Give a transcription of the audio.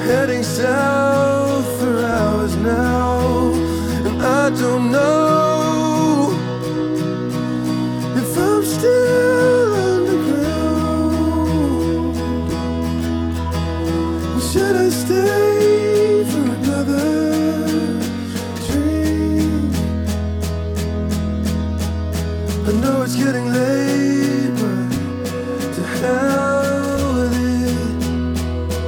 heading south for hours now, and I don't know if I'm still underground. Should I stay for another dream? I know it's getting late, but to have